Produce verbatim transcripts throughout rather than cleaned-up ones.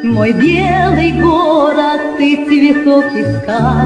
Мой белый город, ты цветок из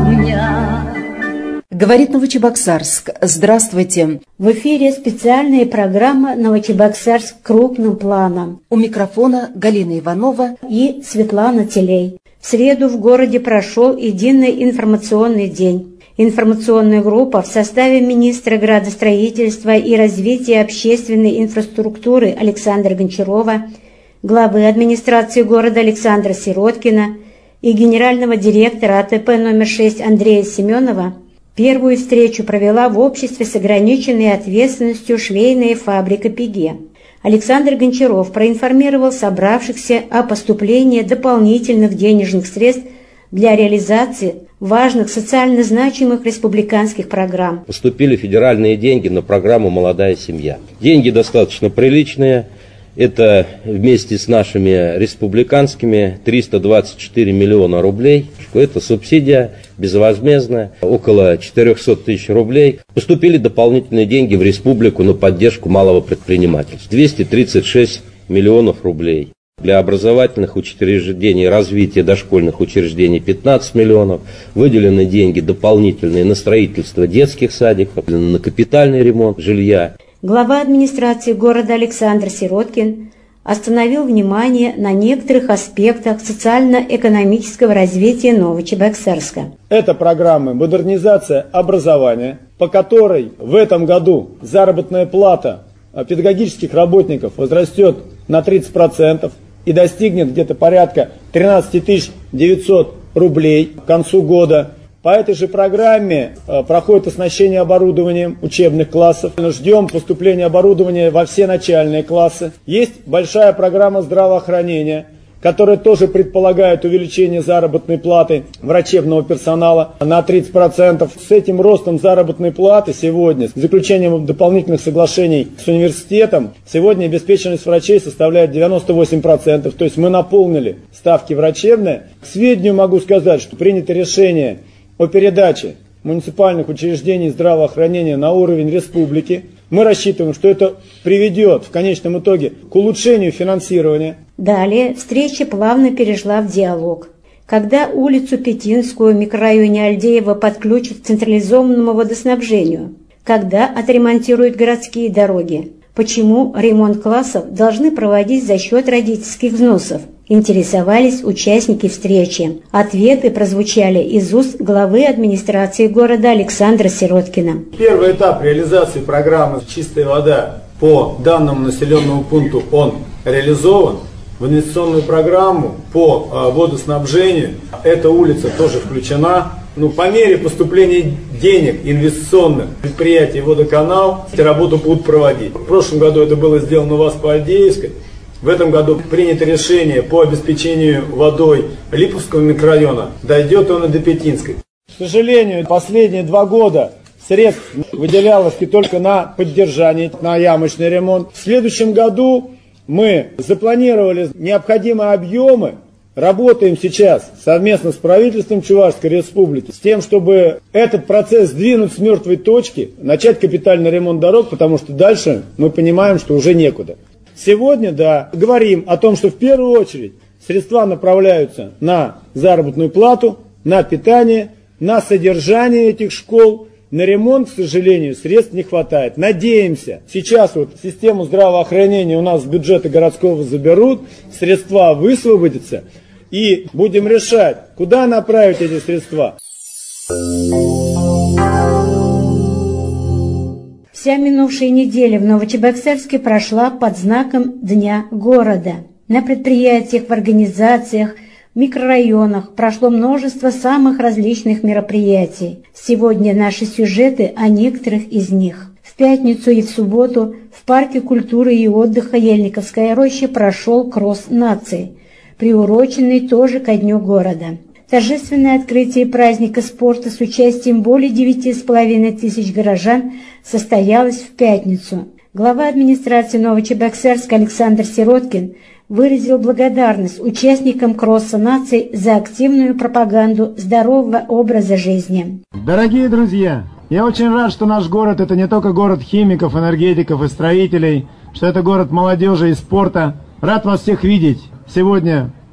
камня. Говорит Новочебоксарск. Здравствуйте. В эфире специальная программа «Новочебоксарск крупным планом». У микрофона Галина Иванова и Светлана Телей. В среду в городе прошел единый информационный день. Информационная группа в составе министра градостроительства и развития общественной инфраструктуры Александра Гончарова, главы администрации города Александра Сироткина и генерального директора А Т П номер шесть Андрея Семенова первую встречу провела в обществе с ограниченной ответственностью швейная фабрика «Пеге». Александр Гончаров проинформировал собравшихся о поступлении дополнительных денежных средств для реализации важных социально значимых республиканских программ. Поступили федеральные деньги на программу «Молодая семья». Деньги достаточно приличные. Это вместе с нашими республиканскими триста двадцать четыре миллиона рублей. Это субсидия безвозмездная, около четыреста тысяч рублей. Поступили дополнительные деньги в республику на поддержку малого предпринимательства. двести тридцать шесть миллионов рублей. Для образовательных учреждений, развития дошкольных учреждений пятнадцать миллионов. Выделены деньги дополнительные на строительство детских садиков, на капитальный ремонт жилья. Глава администрации города Александр Сироткин остановил внимание на некоторых аспектах социально-экономического развития Новочебоксарска. Это программа «Модернизация образования», по которой в этом году заработная плата педагогических работников возрастет на тридцать процентов и достигнет где-то порядка тринадцать тысяч девятьсот рублей к концу года. По этой же программе э, проходит оснащение оборудованием учебных классов. Ждем поступления оборудования во все начальные классы. Есть большая программа здравоохранения, которая тоже предполагает увеличение заработной платы врачебного персонала на тридцать процентов. С этим ростом заработной платы сегодня, с заключением дополнительных соглашений с университетом, сегодня обеспеченность врачей составляет девяносто восемь процентов. То есть мы наполнили ставки врачебные. К сведению могу сказать, что принято решение о передаче муниципальных учреждений здравоохранения на уровень республики. Мы рассчитываем, что это приведет в конечном итоге к улучшению финансирования. Далее встреча плавно перешла в диалог. Когда улицу Петинскую в микрорайоне Альдеева подключат к централизованному водоснабжению? Когда отремонтируют городские дороги? Почему ремонт классов должны проводить за счет родительских взносов? Интересовались участники встречи. Ответы прозвучали из уст главы администрации города Александра Сироткина. Первый этап реализации программы «Чистая вода» по данному населенному пункту он реализован. В инвестиционную программу по водоснабжению эта улица тоже включена. Ну, по мере поступления денег инвестиционных предприятий «Водоканал» эти работы будут проводить. В прошлом году это было сделано у вас по Альдеевской. В этом году принято решение по обеспечению водой Липовского микрорайона. Дойдет он и до Петинской. К сожалению, последние два года средств выделялось и только на поддержание, на ямочный ремонт. В следующем году мы запланировали необходимые объемы. Работаем сейчас совместно с правительством Чувашской Республики с тем, чтобы этот процесс сдвинуть с мертвой точки, начать капитальный ремонт дорог, потому что дальше мы понимаем, что уже некуда. Сегодня, да, говорим о том, что в первую очередь средства направляются на заработную плату, на питание, на содержание этих школ. На ремонт, к сожалению, средств не хватает. Надеемся, сейчас вот систему здравоохранения у нас с бюджета городского заберут, средства высвободятся, и будем решать, куда направить эти средства. Вся минувшая неделя в Новочебоксарске прошла под знаком Дня города. На предприятиях, в организациях, в микрорайонах прошло множество самых различных мероприятий. Сегодня наши сюжеты о некоторых из них. В пятницу и в субботу в Парке культуры и отдыха Ельниковская роща прошел кросс наций, приуроченный тоже ко Дню города. Торжественное открытие праздника спорта с участием более девяти с половиной тысяч горожан состоялось в пятницу. Глава администрации Новочебоксарска Александр Сироткин выразил благодарность участникам кросса наций за активную пропаганду здорового образа жизни. Дорогие друзья, я очень рад, что наш город — это не только город химиков, энергетиков и строителей, что это город молодежи и спорта. Рад вас всех видеть сегодня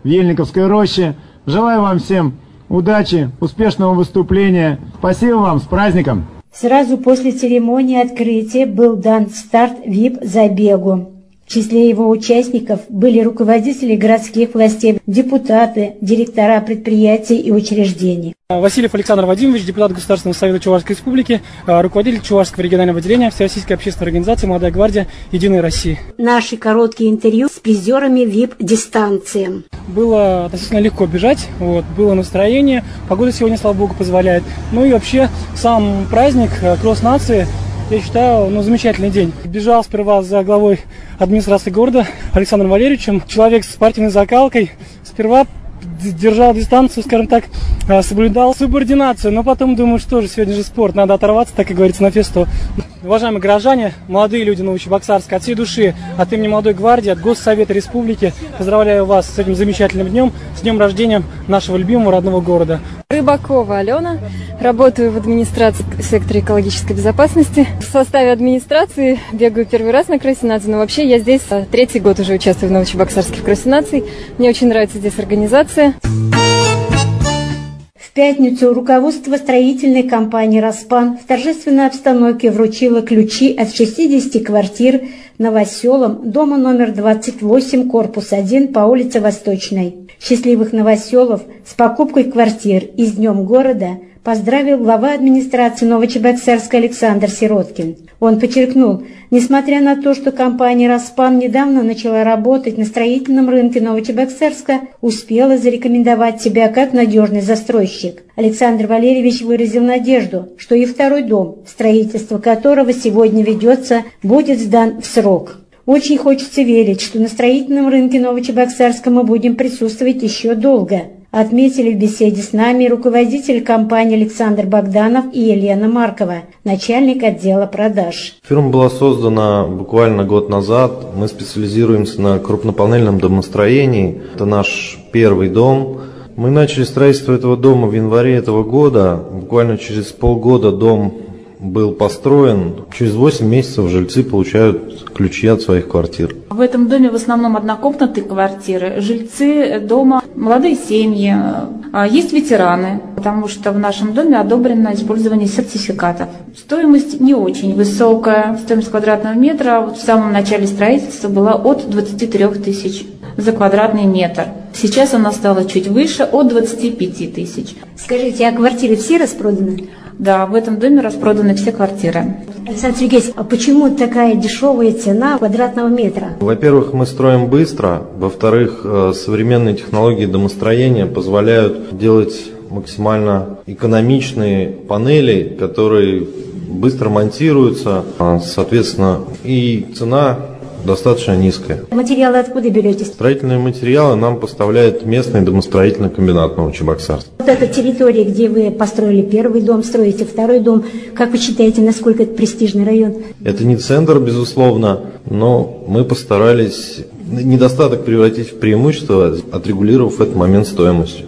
в Ельниковской роще. Желаю вам всем удачи, успешного выступления. Спасибо вам, с праздником! Сразу после церемонии открытия был дан старт ви ай пи-забегу. В числе его участников были руководители городских властей, депутаты, директора предприятий и учреждений. Васильев Александр Вадимович, депутат Государственного совета Чувашской республики, руководитель Чувашского регионального отделения Всероссийской общественной организации «Молодая гвардия Единой России». Наши короткие интервью с призерами ви ай пи-дистанции. Было относительно легко бежать, вот, было настроение, погода сегодня, слава богу, позволяет. Ну и вообще сам праздник «Кросс нации», я считаю, ну, замечательный день. Бежал сперва за главой администрации города Александром Валерьевичем, человек с спортивной закалкой. Сперва держал дистанцию, скажем так, соблюдал субординацию, но потом думаю, что же, сегодня же спорт, надо оторваться, так и говорится, на фесту. Уважаемые горожане, молодые люди Новочебоксарска, от всей души, от имени Молодой гвардии, от Госсовета Республики, поздравляю вас с этим замечательным днем, с днем рождения нашего любимого родного города. Рыбакова Алена, работаю в администрации в секторе экологической безопасности. В составе администрации бегаю первый раз на кроссе нации, но вообще я здесь третий год уже участвую в Новочебоксарске в кроссе нации. Мне очень нравится здесь организация. В пятницу руководство строительной компании «Распан» в торжественной обстановке вручило ключи от шестидесяти квартир новоселам дома номер двадцать восемь, корпус один по улице Восточной. Счастливых новоселов с покупкой квартир и с Днем города поздравил глава администрации Новочебоксарска Александр Сироткин. Он подчеркнул, несмотря на то, что компания «Распан» недавно начала работать на строительном рынке Новочебоксарска, успела зарекомендовать себя как надежный застройщик. Александр Валерьевич выразил надежду, что и второй дом, строительство которого сегодня ведется, будет сдан в срок. Очень хочется верить, что на строительном рынке Новочебоксарска мы будем присутствовать еще долго, отметили в беседе с нами руководитель компании Александр Богданов и Елена Маркова, начальник отдела продаж. Фирма была создана буквально год назад. Мы специализируемся на крупнопанельном домостроении. Это наш первый дом. Мы начали строительство этого дома в январе этого года. Буквально через полгода дом был построен. Через восемь месяцев жильцы получают ключи от своих квартир. В этом доме в основном однокомнатные квартиры. Жильцы дома молодые семьи, есть ветераны, потому что в нашем доме одобрено использование сертификатов. Стоимость не очень высокая. Стоимость квадратного метра вот в самом начале строительства была от двадцати трёх тысяч за квадратный метр. Сейчас она стала чуть выше, от двадцати пяти тысяч. Скажите, а квартиры все распроданы? Да, в этом доме распроданы все квартиры. Александр Сергеевич, а почему такая дешевая цена квадратного метра? Во-первых, мы строим быстро. Во-вторых, современные технологии домостроения позволяют делать максимально экономичные панели, которые быстро монтируются, соответственно, и цена достаточно низкая. Материалы откуда берете? Строительные материалы нам поставляет местный домостроительный комбинат Новочебоксарск. Вот эта территория, где вы построили первый дом, строите второй дом, как вы считаете, насколько это престижный район? Это не центр, безусловно, но мы постарались недостаток превратить в преимущество, отрегулировав этот момент стоимостью.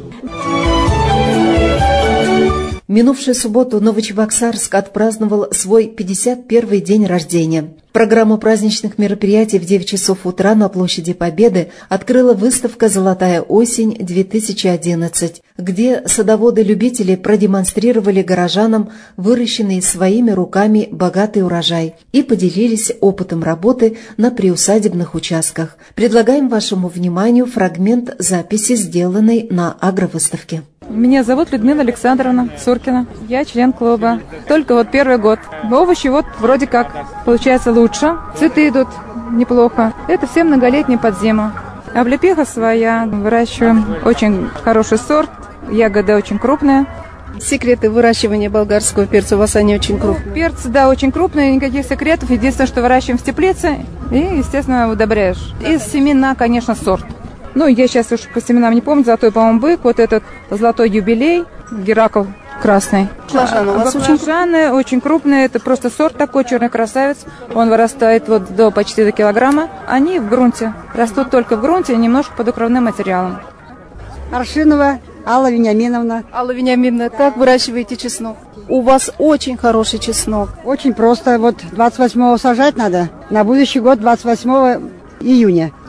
Минувшую субботу Новочебоксарск отпраздновал свой пятьдесят первый день рождения. Программу праздничных мероприятий в девять часов утра на площади Победы открыла выставка «Золотая осень-две тысячи одиннадцать», где садоводы-любители продемонстрировали горожанам выращенный своими руками богатый урожай и поделились опытом работы на приусадебных участках. Предлагаем вашему вниманию фрагмент записи, сделанной на агровыставке. Меня зовут Людмила Александровна Суркина. Я член клуба. Только вот первый год. Овощи вот вроде как получается лучше. Цветы идут неплохо. Это все многолетний под зиму. Облепиха своя. Выращиваем очень хороший сорт. Ягода очень крупная. Секреты выращивания болгарского перца у вас они очень крупные? Перцы, да, очень крупные, никаких секретов. Единственное, что выращиваем в теплице и, естественно, удобряешь. Из семена, конечно, сорт. Ну, я сейчас уж по семенам не помню, золотой, по-моему, бык, вот этот золотой юбилей, Геракл красный. Баклажаны у вас Баклажаны очень... очень крупные, это просто сорт такой, черный красавец. Он вырастает вот до почти до килограмма. Они в грунте, растут только в грунте, немножко под укровным материалом. Аршинова Алла Вениаминовна. Алла Вениаминовна, как выращиваете чеснок? У вас очень хороший чеснок. Очень просто, вот двадцать восьмого сажать надо, на будущий год двадцать восьмого июня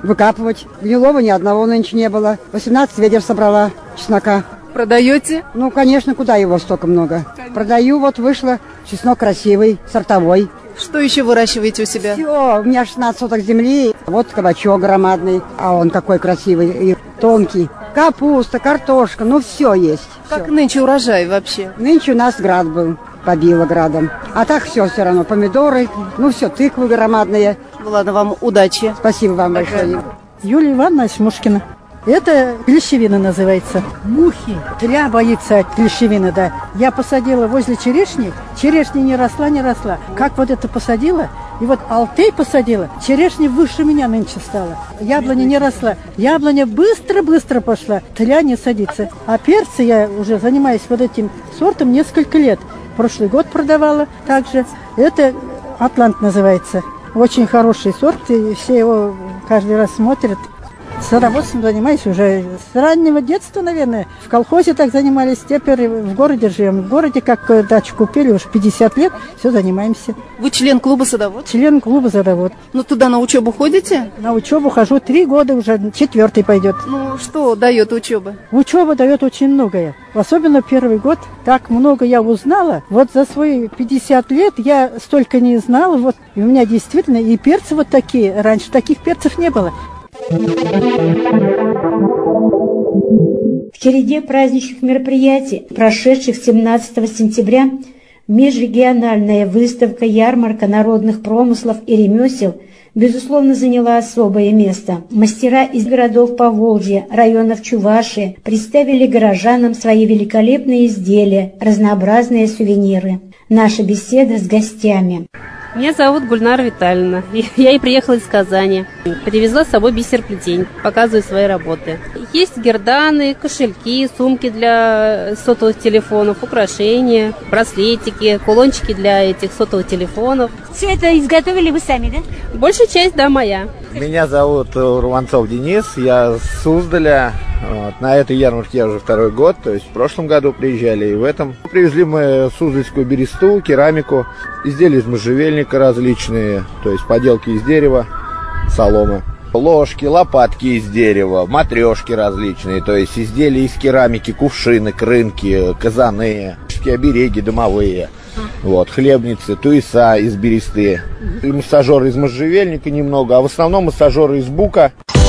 выкапывать. Гнилого ни одного нынче не было. восемнадцать ведер собрала чеснока. Продаете? Ну, конечно, куда его столько много. Продаю, вот вышло. Чеснок красивый, сортовой. Что еще выращиваете у себя? Все, у меня шестнадцать соток земли. Вот кабачок громадный, а он какой красивый и тонкий. Капуста, картошка, ну все есть. Как все. нынче урожай вообще? Нынче у нас град был, побило градом. А так все все равно, помидоры, ну все, тыквы громадные. Ну ладно, вам удачи. Спасибо вам большое. Юлия Ивановна Смушкина. Это клещевина называется. Мухи. Тля боится клещевины, да. Я посадила возле черешни. Черешня не росла, не росла. Как вот это посадила, и вот алтей посадила, черешня выше меня нынче стала. Яблоня не росла. Яблоня быстро-быстро пошла. Тля не садится. А перцы я уже занимаюсь вот этим сортом несколько лет. Прошлый год продавала также. Это Атлант называется. Очень хороший сорт, и все его каждый раз смотрят. Садоводством занимаюсь уже с раннего детства, наверное. В колхозе так занимались, теперь в городе живем. В городе, как дачу купили, уж пятьдесят лет, все занимаемся. Вы член клуба садовод? Член клуба садовод. Ну, туда на учебу ходите? На учебу хожу три года уже, четвертый пойдет. Ну, что дает учеба? Учеба дает очень многое. Особенно первый год. Так много я узнала. Вот за свои пятьдесят лет я столько не знала. Вот. И у меня действительно и перцы вот такие. Раньше таких перцев не было. В череде праздничных мероприятий, прошедших семнадцатого сентября, межрегиональная выставка «Ярмарка народных промыслов и ремесел» безусловно заняла особое место. Мастера из городов Поволжья, районов Чувашии представили горожанам свои великолепные изделия, разнообразные сувениры. Наша беседа с гостями. Меня зовут Гульнара Витальевна. Я и приехала из Казани. Привезла с собой бисероплетень, показываю свои работы. Есть герданы, кошельки, сумки для сотовых телефонов, украшения, браслетики, кулончики для этих сотовых телефонов. Все это изготовили вы сами, да? Большая часть, да, моя. Меня зовут Урванцов Денис, я с Суздаля. Вот. На этой ярмарке я уже второй год, то есть в прошлом году приезжали и в этом. Привезли мы суздальскую бересту, керамику, изделия из можжевельника различные, то есть поделки из дерева, соломы. Ложки, лопатки из дерева, матрешки различные, то есть изделия из керамики, кувшины, крынки, казаны, обереги домовые. Вот, хлебницы, туеса из бересты, и массажеры из можжевельника немного, а в основном массажеры из бука.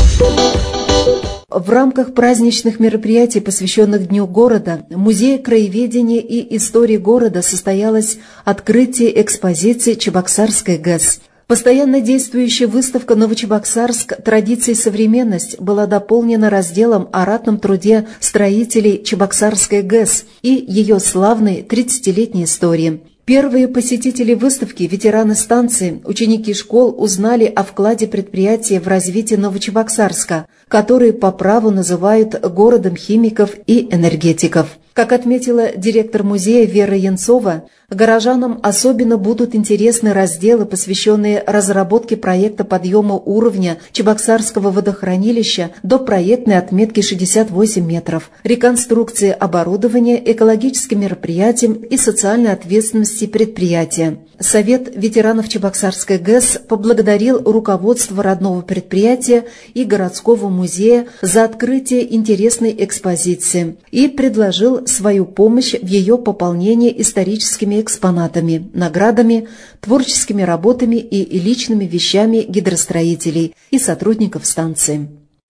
В рамках праздничных мероприятий, посвященных Дню города, Музея краеведения и истории города состоялось открытие экспозиции «Чебоксарская ГЭС». Постоянно действующая выставка «Новочебоксарск. Традиции и современность» была дополнена разделом о ратном труде строителей Чебоксарской ГЭС и ее славной тридцатилетней истории. Первые посетители выставки, ветераны станции, ученики школ узнали о вкладе предприятия в развитие Новочебоксарска, который по праву называют городом химиков и энергетиков. Как отметила директор музея Вера Янцова, горожанам особенно будут интересны разделы, посвященные разработке проекта подъема уровня Чебоксарского водохранилища до проектной отметки шестьдесят восемь метров, реконструкции оборудования, экологическим мероприятиям и социальной ответственности предприятия. Совет ветеранов Чебоксарской ГЭС поблагодарил руководство родного предприятия и городского музея за открытие интересной экспозиции и предложил свою помощь в ее пополнении историческими экспонатами, наградами, творческими работами и личными вещами гидростроителей и сотрудников станции.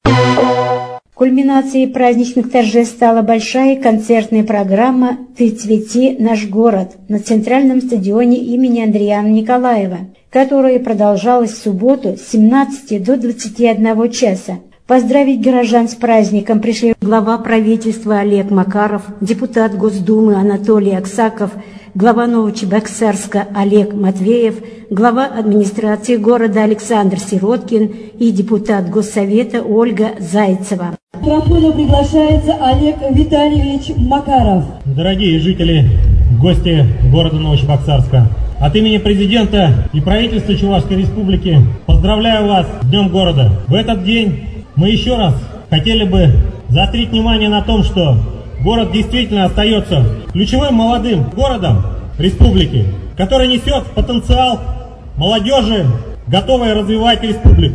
Кульминацией праздничных торжеств стала большая концертная программа «Ты цвети, наш город» на центральном стадионе имени Андриана Николаева, которая продолжалась в субботу с семнадцати до двадцати одного часа. Поздравить горожан с праздником пришли глава правительства Олег Макаров, депутат Госдумы Анатолий Аксаков, глава Новочебоксарска Олег Матвеев, глава администрации города Александр Сироткин и депутат Госсовета Ольга Зайцева. К микрофону приглашается Олег Витальевич Макаров. Дорогие жители, гости города Новочебоксарска, от имени президента и правительства Чувашской Республики поздравляю вас с Днем города. В этот день мы еще раз хотели бы заострить внимание на том, что город действительно остается ключевым молодым городом республики, который несет потенциал молодежи, готовой развивать республику.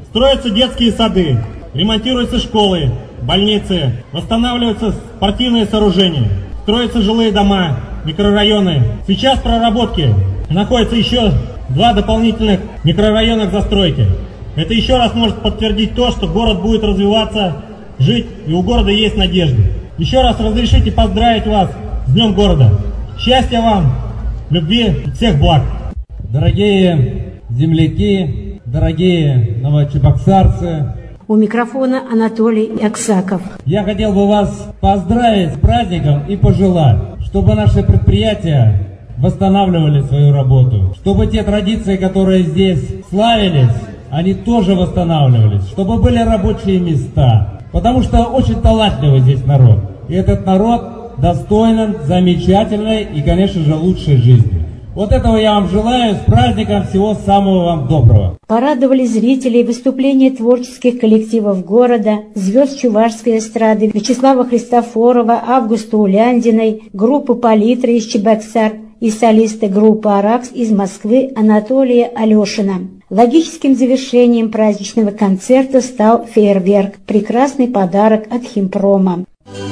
Строятся детские сады, ремонтируются школы, больницы, восстанавливаются спортивные сооружения, строятся жилые дома, микрорайоны. Сейчас в проработке находится еще два дополнительных микрорайона к застройке. Это еще раз может подтвердить то, что город будет развиваться, жить, и у города есть надежда. Еще раз разрешите поздравить вас с Днем города. Счастья вам, любви и всех благ. Дорогие земляки, дорогие новочебоксарцы. У микрофона Анатолий Аксаков. Я хотел бы вас поздравить с праздником и пожелать, чтобы наши предприятия восстанавливали свою работу, чтобы те традиции, которые здесь славились, они тоже восстанавливались, чтобы были рабочие места, потому что очень талантливый здесь народ. И этот народ достоин замечательной и, конечно же, лучшей жизни. Вот этого я вам желаю, с праздником, всего самого вам доброго. Порадовали зрителей выступления творческих коллективов города, звезд чувашской эстрады Вячеслава Христофорова, Августа Уляндиной, группы «Палитра» из Чебоксар и солисты группы «Аракс» из Москвы Анатолия Алешина. Логическим завершением праздничного концерта стал фейерверк, прекрасный подарок от Химпрома.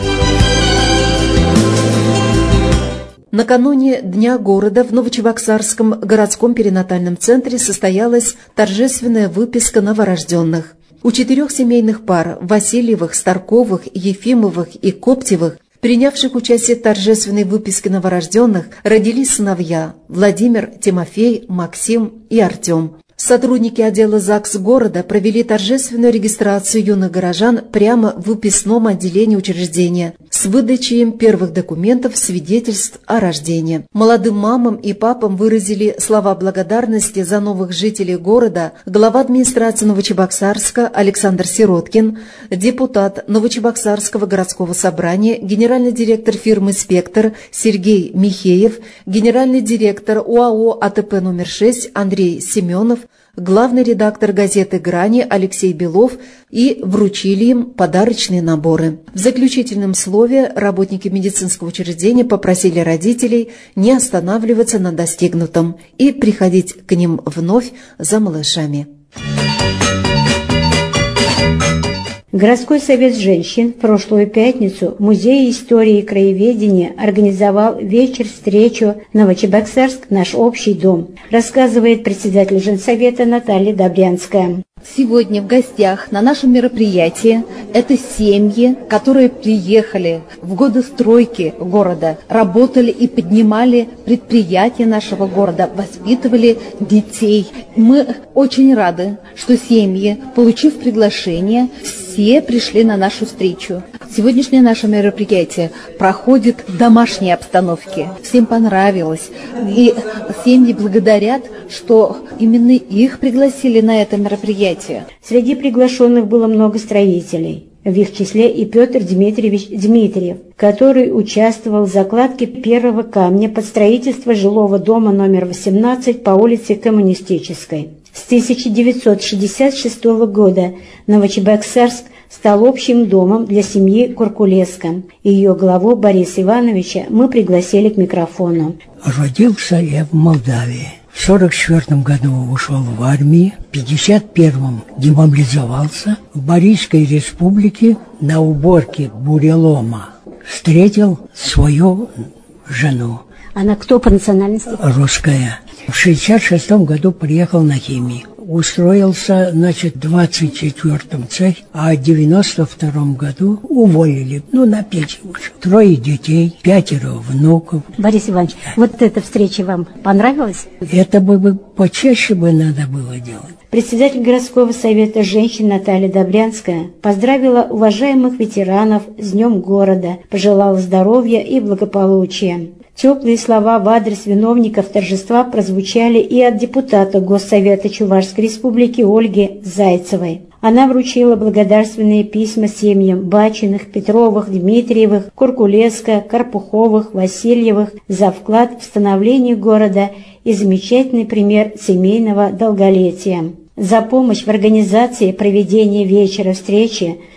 Накануне Дня города в Новочебоксарском городском перинатальном центре состоялась торжественная выписка новорожденных. У четырех семейных пар – Васильевых, Старковых, Ефимовых и Коптевых, принявших участие в торжественной выписке новорожденных, родились сыновья – Владимир, Тимофей, Максим и Артем. Сотрудники отдела ЗАГС города провели торжественную регистрацию юных горожан прямо в выписном отделении учреждения с выдачей им первых документов, свидетельств о рождении. Молодым мамам и папам выразили слова благодарности за новых жителей города глава администрации Новочебоксарска Александр Сироткин, депутат Новочебоксарского городского собрания, генеральный директор фирмы «Спектр» Сергей Михеев, генеральный директор ОАО АТП номер шесть Андрей Семенов, главный редактор газеты «Грани» Алексей Белов и вручили им подарочные наборы. В заключительном слове работники медицинского учреждения попросили родителей не останавливаться на достигнутом и приходить к ним вновь за малышами. Городской совет женщин в прошлую пятницу в Музее истории и краеведения организовал вечер-встречу «Новочебоксарск. Наш общий дом», рассказывает председатель женсовета Наталья Добрянская. Сегодня в гостях на нашем мероприятии это семьи, которые приехали в годы стройки города, работали и поднимали предприятия нашего города, воспитывали детей. Мы очень рады, что семьи, получив приглашение, все пришли на нашу встречу. Сегодняшнее наше мероприятие проходит в домашней обстановке. Всем понравилось. И семьи благодарят, что именно их пригласили на это мероприятие. Среди приглашенных было много строителей. В их числе и Петр Дмитриевич Дмитриев, который участвовал в закладке первого камня под строительство жилого дома номер восемнадцать по улице Коммунистической. С тысяча девятьсот шестьдесят шестого года Новочебоксарск стал общим домом для семьи Куркулеско. Ее главу Бориса Ивановича мы пригласили к микрофону. Родился я в Молдавии. В сорок четвёртом году ушел в армию, в пятьдесят первом демобилизовался. В Борийской республике на уборке бурелома встретил свою жену. Она кто по национальности? Русская. В шестьдесят шестом году приехал на химию. Устроился, значит, в двадцать четвёртом цех, а в девяносто втором году уволили, ну, на пенсию ушел. Трое детей, пятеро внуков. Борис Иванович, вот эта встреча вам понравилась? Это бы, бы почаще бы надо было делать. Председатель городского совета женщин Наталья Добрянская поздравила уважаемых ветеранов с Днем города, пожелала здоровья и благополучия. Теплые слова в адрес виновников торжества прозвучали и от депутата Госсовета Чувашской Республики Ольги Зайцевой. Она вручила благодарственные письма семьям Бачиных, Петровых, Дмитриевых, Куркулеско, Карпуховых, Васильевых за вклад в становление города и замечательный пример семейного долголетия. За помощь в организации проведения вечера встречи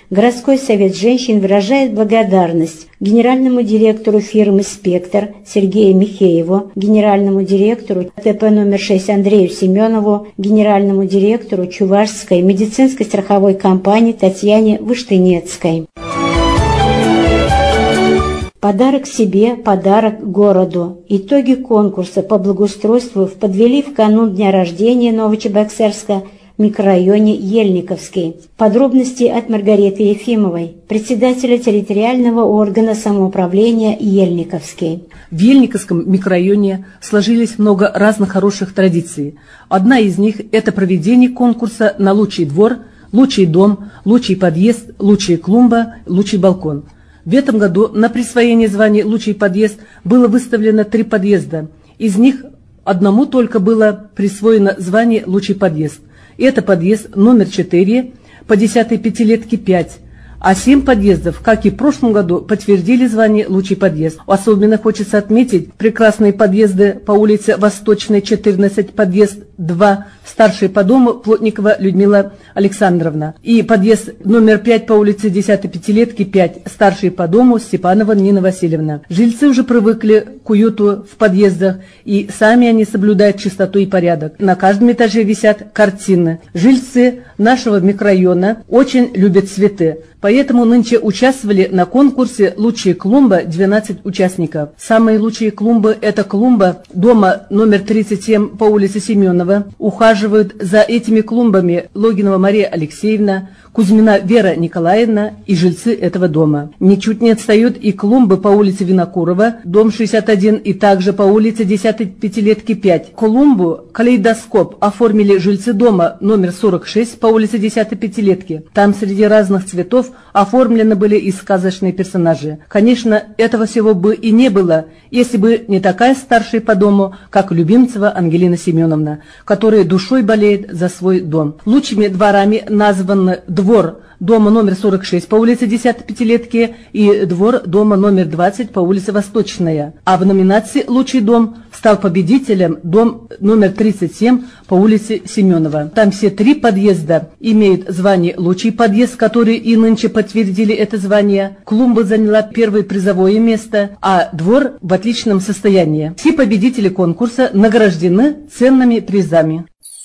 городской совет женщин выражает благодарность генеральному директору фирмы «Спектр» Сергею Михееву, генеральному директору ТП номер шесть Андрею Семенову, генеральному директору Чувашской медицинской страховой компании Татьяне Выштынецкой. Подарок себе, подарок городу. Итоги конкурса по благоустройству подвели в канун дня рождения Новочебоксарска в микрорайоне Ельниковский. Подробности от Маргариты Ефимовой, председателя территориального органа самоуправления Ельниковский. В Ельниковском микрорайоне сложились много разных хороших традиций. Одна из них – это проведение конкурса на лучший двор, лучший дом, лучший подъезд, лучшая клумба, лучший балкон. В этом году на присвоение звания «Лучший подъезд» было выставлено три подъезда. Из них одному только было присвоено звание «Лучший подъезд». Это подъезд номер четыре, по десятой пятилетке пять. А семь подъездов, как и в прошлом году, подтвердили звание «Лучший подъезд». Особенно хочется отметить прекрасные подъезды по улице Восточной, четырнадцать, подъезд два, старший по дому Плотникова Людмила Александровна. И подъезд номер пять по улице десятой пятилетки пять, старший по дому Степанова Нина Васильевна. Жильцы уже привыкли к уюту в подъездах, и сами они соблюдают чистоту и порядок. На каждом этаже висят картины. Жильцы нашего микрорайона очень любят цветы. Поэтому нынче участвовали на конкурсе «Лучшая клумба» двенадцать участников. Самые лучшие клумбы – это клумба дома номер тридцать семь по улице Семенова. Ухаживают за этими клумбами Логинова Мария Алексеевна, Кузьмина Вера Николаевна и жильцы этого дома. Ничуть не отстают и клумбы по улице Винокурова, дом шестьдесят один, и также по улице десятой пятилетки пять. Клумбу «Калейдоскоп» оформили жильцы дома номер сорок шесть по улице десятой пятилетки. Там среди разных цветов оформлены были и сказочные персонажи. Конечно, этого всего бы и не было, если бы не такая старшая по дому, как Любимцева Ангелина Семеновна, которая душой болеет за свой дом. Лучшими дворами названы двор дома номер сорок шесть по улице десятой пятилетки и двор дома номер двадцать по улице Восточная. А в номинации «Лучший дом» стал победителем дом номер тридцать семь по улице Семенова. Там все три подъезда имеют звание «Лучший подъезд», который и нынче подтвердили это звание. Клумба заняла первое призовое место, а двор в отличном состоянии. Все победители конкурса награждены ценными призами.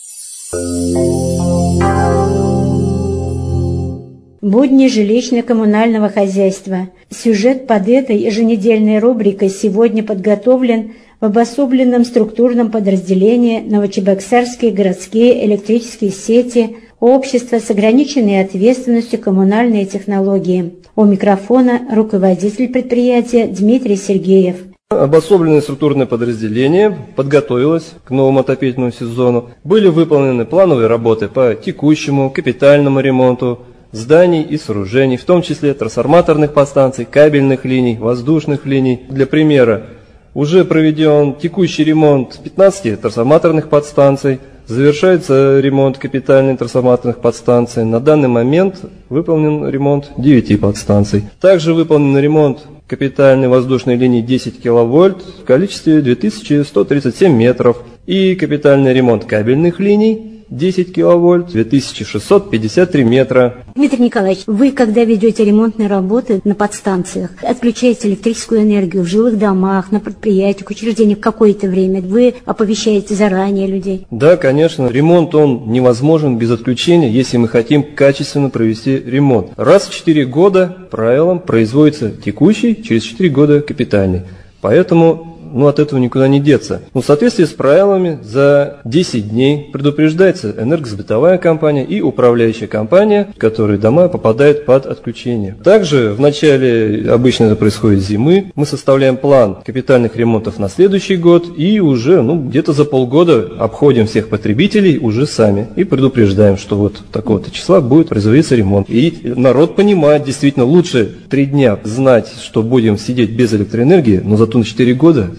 Будни жилищно-коммунального хозяйства. Сюжет под этой еженедельной рубрикой сегодня подготовлен в обособленном структурном подразделении Новочебоксарские городские электрические сети Общества с ограниченной ответственностью коммунальные технологии. У микрофона руководитель предприятия Дмитрий Сергеев. Обособленное структурное подразделение подготовилось к новому отопительному сезону. Были выполнены плановые работы по текущему капитальному ремонту зданий и сооружений, в том числе трансформаторных подстанций, кабельных линий, воздушных линий. Для примера, уже проведен текущий ремонт пятнадцати трансформаторных подстанций, завершается ремонт капитальных трансформаторных подстанций. На данный момент выполнен ремонт девяти подстанций. Также выполнен ремонт капитальной воздушной линии десять киловольт в количестве две тысячи сто тридцать семь метров и капитальный ремонт кабельных линий десять киловольт, две тысячи шестьсот пятьдесят три метра. Дмитрий Николаевич, вы, когда ведете ремонтные работы на подстанциях, отключаете электрическую энергию в жилых домах, на предприятиях, учреждениях в какое-то время, вы оповещаете заранее людей? Да, конечно. Ремонт, он невозможен без отключения, если мы хотим качественно провести ремонт. Раз в четыре года правилом производится текущий, через четыре года капитальный. Поэтому ну, от этого никуда не деться. Ну, в соответствии с правилами, за десять дней предупреждается энергосбытовая компания и управляющая компания, в которые дома попадают под отключение. Также в начале, обычно это происходит зимы, мы составляем план капитальных ремонтов на следующий год и уже ну, где-то за полгода обходим всех потребителей уже сами и предупреждаем, что вот такого-то числа будет производиться ремонт. И народ понимает, действительно, лучше три дня знать, что будем сидеть без электроэнергии, но зато на четыре года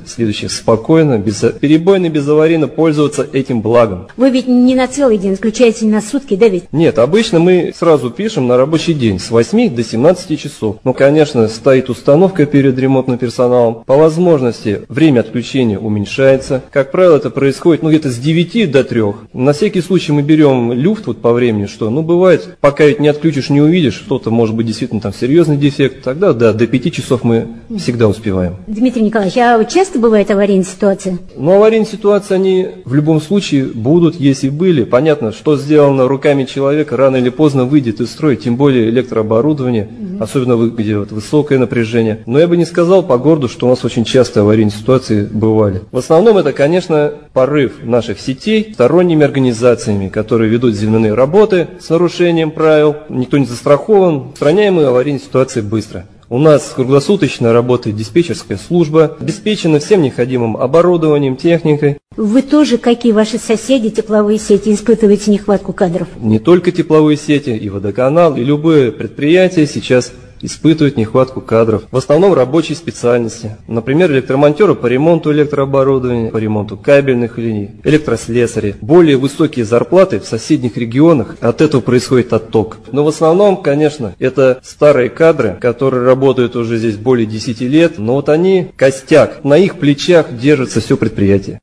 следующих спокойно, бесперебойно, безаварийно пользоваться этим благом. Вы ведь не на целый день, включаете на сутки, да ведь? Нет, обычно мы сразу пишем на рабочий день с восьми до семнадцати часов. Но, конечно, стоит установка перед ремонтным персоналом. По возможности время отключения уменьшается. Как правило, это происходит ну, где-то с девяти до трех. На всякий случай мы берем люфт вот по времени, что, ну, бывает, пока ведь не отключишь, не увидишь, что-то может быть действительно там серьезный дефект, тогда, да, до пяти часов мы всегда успеваем. Дмитрий Николаевич, а часто бывает аварийные ситуации? Ну, аварийные ситуации, они в любом случае будут, если были. Понятно, что сделано руками человека, рано или поздно выйдет из строя, тем более электрооборудование, mm-hmm. особенно где вот высокое напряжение. Но я бы не сказал по городу, что у нас очень часто аварийные ситуации бывали. В основном это, конечно, порыв наших сетей сторонними организациями, которые ведут земляные работы с нарушением правил. Никто не застрахован. Устраняем мы аварийные ситуации быстро. У нас круглосуточно работает диспетчерская служба, обеспечена всем необходимым оборудованием, техникой. Вы тоже, как и ваши соседи, тепловые сети, испытываете нехватку кадров? Не только тепловые сети, и водоканал, и любое предприятие сейчас испытывают нехватку кадров. В основном рабочие специальности. Например, электромонтеры по ремонту электрооборудования, по ремонту кабельных линий, электрослесари. Более высокие зарплаты в соседних регионах, от этого происходит отток. Но в основном, конечно, это старые кадры, которые работают уже здесь более десяти лет, но вот они костяк, на их плечах держится все предприятие.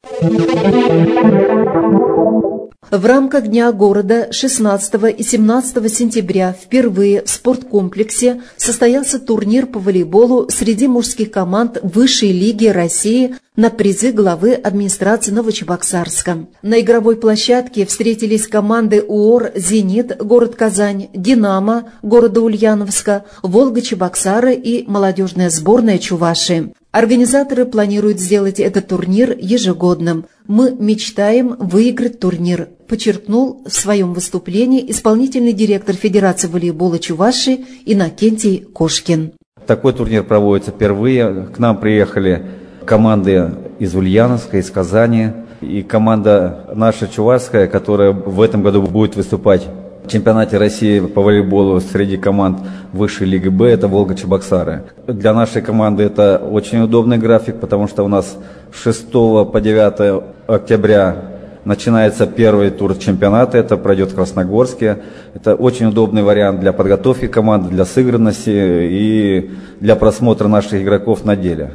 В рамках Дня города шестнадцатого и семнадцатого сентября впервые в спорткомплексе состоялся турнир по волейболу среди мужских команд Высшей лиги России на призы главы администрации Новочебоксарска. На игровой площадке встретились команды УОР «Зенит», город Казань, «Динамо», города Ульяновска, «Волга-Чебоксары» и молодежная сборная Чувашии. Организаторы планируют сделать этот турнир ежегодным. «Мы мечтаем выиграть турнир», подчеркнул в своем выступлении исполнительный директор Федерации волейбола Чувашии Иннокентий Кошкин. Такой турнир проводится впервые. К нам приехали команды из Ульяновска, из Казани и команда наша чувашская, которая в этом году будет выступать в чемпионате России по волейболу среди команд Высшей лиги Б, это Волга-Чебоксары. Для нашей команды это очень удобный график, потому что у нас с шестого по девятое октября начинается первый тур чемпионата, это пройдет в Красногорске. Это очень удобный вариант для подготовки команды, для сыгранности и для просмотра наших игроков на деле.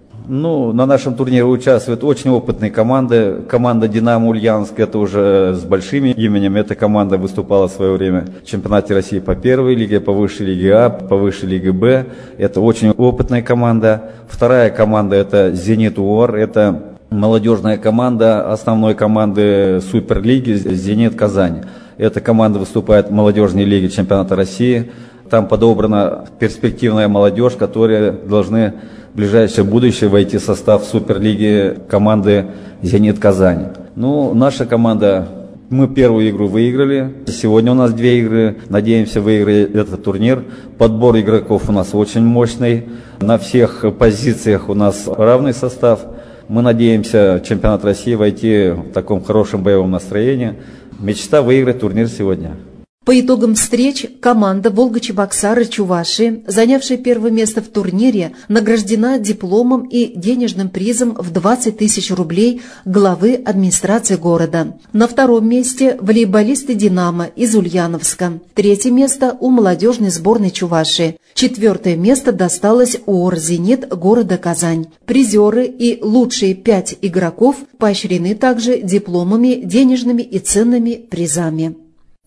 Ну, на нашем турнире участвуют очень опытные команды. Команда «Динамо» Ульяновск, это уже с большим именем. Эта команда выступала в свое время в чемпионате России по первой лиге, по высшей лиге А, по высшей лиге Б. Это очень опытная команда. Вторая команда – это «Зенит» УОР. Это молодежная команда основной команды Суперлиги «Зенит» Казань. Эта команда выступает в молодежной лиге чемпионата России. Там подобрана перспективная молодежь, которые должны в ближайшее будущее войти в состав Суперлиги команды «Зенит» Казань. Ну, наша команда, мы первую игру выиграли. Сегодня у нас две игры. Надеемся выиграть этот турнир. Подбор игроков у нас очень мощный. На всех позициях у нас равный состав. Мы надеемся в чемпионат России войти в таком хорошем боевом настроении. Мечта выиграть турнир сегодня. По итогам встреч команда «Волга-Чебоксары» Чувашии, занявшая первое место в турнире, награждена дипломом и денежным призом в двадцать тысяч рублей главы администрации города. На втором месте волейболисты «Динамо» из Ульяновска. Третье место у молодежной сборной Чувашии. Четвертое место досталось УОР «Зенит» города Казань. Призеры и лучшие пять игроков поощрены также дипломами, денежными и ценными призами.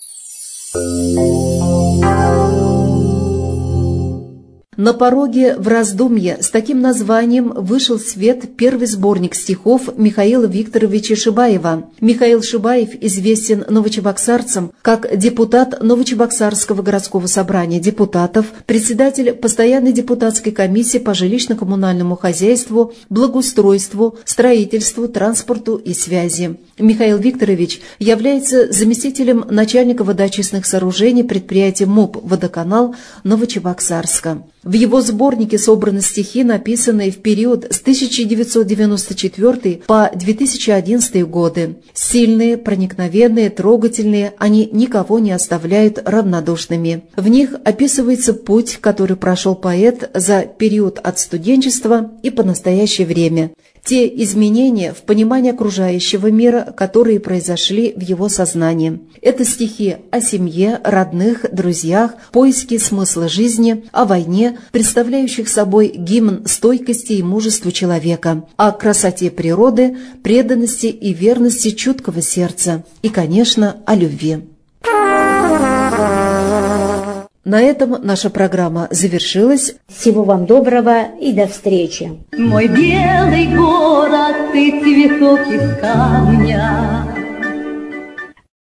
На пороге в раздумье с таким названием вышел в свет первый сборник стихов Михаила Викторовича Шибаева. Михаил Шибаев известен новочебоксарцам как депутат Новочебоксарского городского собрания депутатов, председатель постоянной депутатской комиссии по жилищно-коммунальному хозяйству, благоустройству, строительству, транспорту и связи. Михаил Викторович является заместителем начальника водоочистных сооружений предприятия МОП «Водоканал» Новочебоксарска. В его сборнике собраны стихи, написанные в период с тысяча девятьсот девяносто четвёртый по две тысячи одиннадцатый годы. Сильные, проникновенные, трогательные, они никого не оставляют равнодушными. В них описывается путь, который прошел поэт за период от студенчества и по настоящее время. те изменения в понимании окружающего мира, которые произошли в его сознании. Это стихи о семье, родных, друзьях, поиске смысла жизни, о войне, представляющих собой гимн стойкости и мужества человека, о красоте природы, преданности и верности чуткого сердца и, конечно, о любви. На этом наша программа завершилась. Всего вам доброго и до встречи. Мой белый город, ты цветок из камня,